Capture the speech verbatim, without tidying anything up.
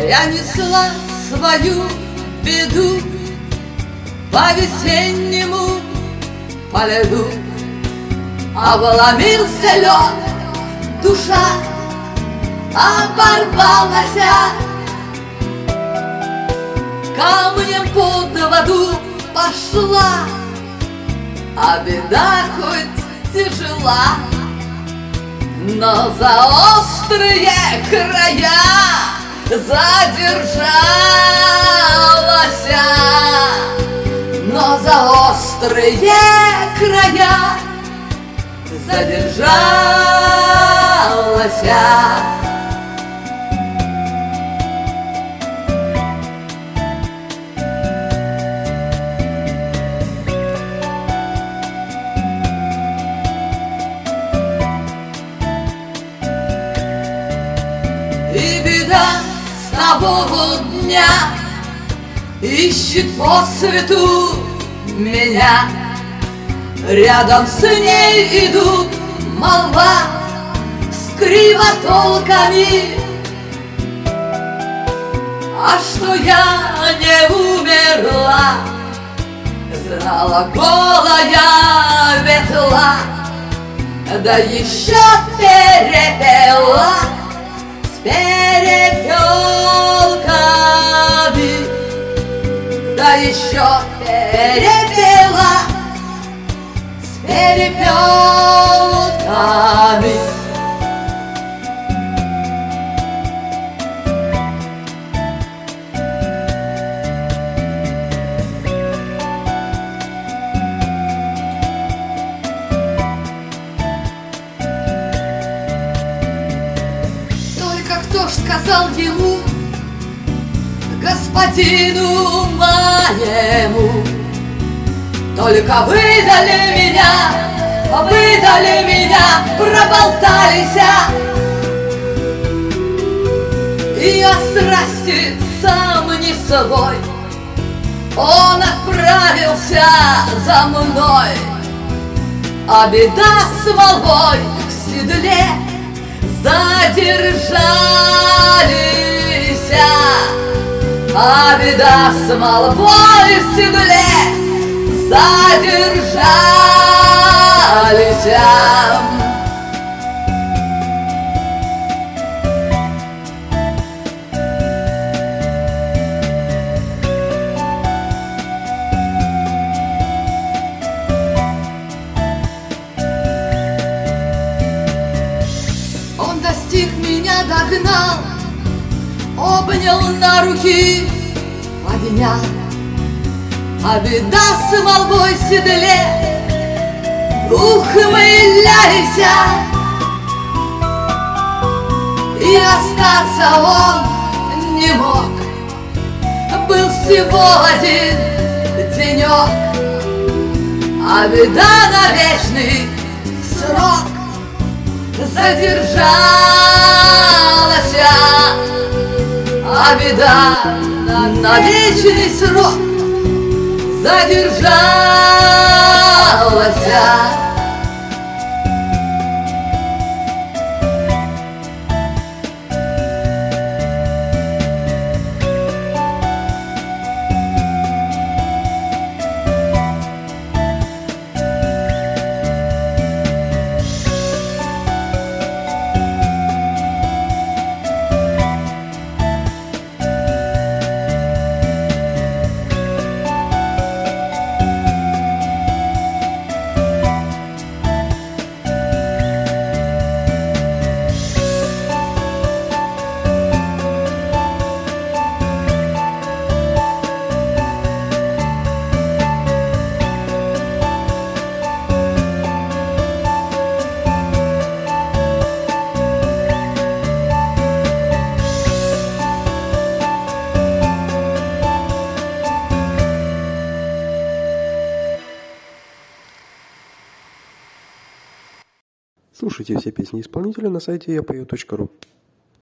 Я несла свою беду по весеннему по льду, обломился лед, душа оборвалась, камнем под воду пошла, а беда хоть тяжела, но за острые края задержалась, но за острые края задержалась. И беда с того дня ищет по свету меня. Рядом с ней идут молва с кривотолками, а что я не умерла, знала голая ветла, да еще перепела с перепелками, да еще перепела с перепелками. Только кто ж сказал ему, господину моему, только выдали меня, выдали меня, проболтались, и я страсти сам не свой, он отправился за мной, а беда с молвой в седле задержались, а беда с молвой в седле задержались. Он достиг меня, догнал, обнял на руки, поднял, а беда с молвой в седле ухмылялись, и остаться он не мог. Был всего один денек, а беда на вечный срок задержалась, а беда на вечный срок задержалась. Слушайте все песни исполнителя на сайте я пою точка ру.